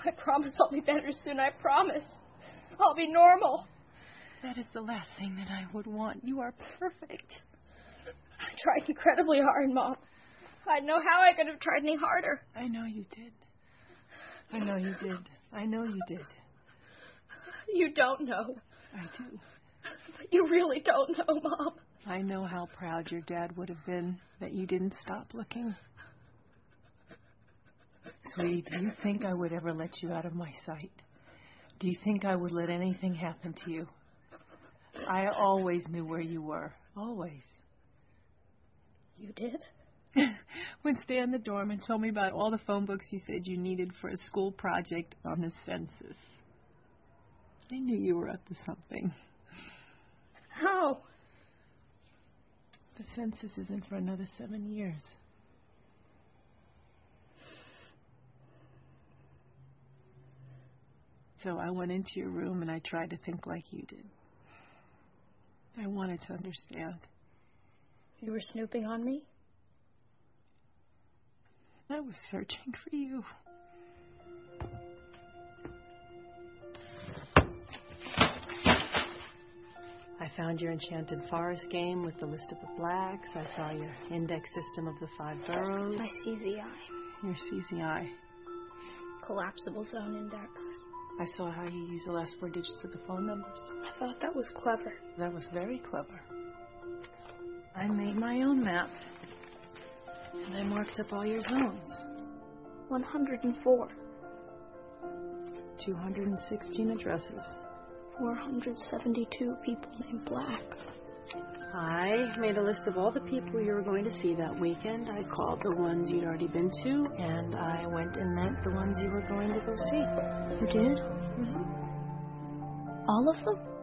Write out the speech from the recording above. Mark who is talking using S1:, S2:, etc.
S1: I promise I'll be better soon, I promise. I'll be normal.
S2: That is the last thing that I would want. You are perfect.
S1: I tried incredibly hard, Mom. I know how I could have tried any harder.
S2: I know you did. I know you did. I know you did.
S1: You don't know.
S2: I do.
S1: But you really don't know, Mom.
S2: I know how proud your dad would have been that you didn't stop looking. Sweetie, do you think I would ever let you out of my sight? Do you think I would let anything happen to you? I always knew where you were. Always.
S1: You did?
S2: When Stay in the dorm and told me about all the phone books you said you needed for a school project on the census. I knew you were up to something.
S1: How?
S2: The census isn't for another 7 years. So I went into your room and I tried to think like you did. I wanted to understand.
S1: You were snooping on me?
S2: I was searching for you. I found your Enchanted Forest game with the list of the blacks. I saw your index system of the 5 boroughs.
S1: My CZI.
S2: Your CZI.
S1: Collapsible zone index.
S2: I saw how you use the last 4 digits of the phone numbers.
S1: I thought that was clever.
S2: That was very clever. I made my own map. And I marked up all your zones.
S1: 104.
S2: 216 addresses.
S1: 472 people named Black.
S2: I made a list of all the people you were going to see that weekend. I called the ones you'd already been to, and I went and met the ones you were going to go see.
S1: You did?
S2: Mm-hmm.
S1: All of them?